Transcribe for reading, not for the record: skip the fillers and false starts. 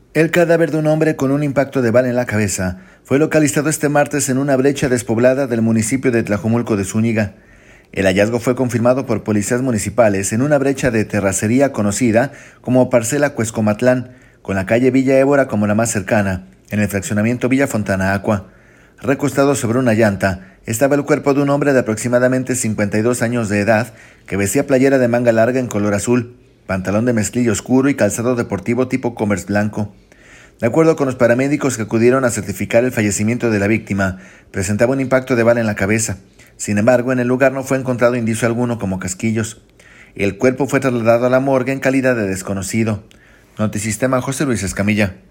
El cadáver de un hombre con un impacto de bala en la cabeza fue localizado este martes en una brecha despoblada del municipio de Tlajomulco de Zúñiga. El hallazgo fue confirmado por policías municipales en una brecha de terracería conocida como Parcela Cuescomatlán, con la calle Villa Évora como la más cercana, en el fraccionamiento Villa Fontana Aqua. Recostado sobre una llanta, estaba el cuerpo de un hombre de aproximadamente 52 años de edad que vestía playera de manga larga en color azul, pantalón de mezclilla oscuro y calzado deportivo tipo Converse blanco. De acuerdo con los paramédicos que acudieron a certificar el fallecimiento de la víctima, presentaba un impacto de bala en la cabeza. Sin embargo, en el lugar no fue encontrado indicio alguno como casquillos. El cuerpo fue trasladado a la morgue en calidad de desconocido. Notisistema, José Luis Escamilla.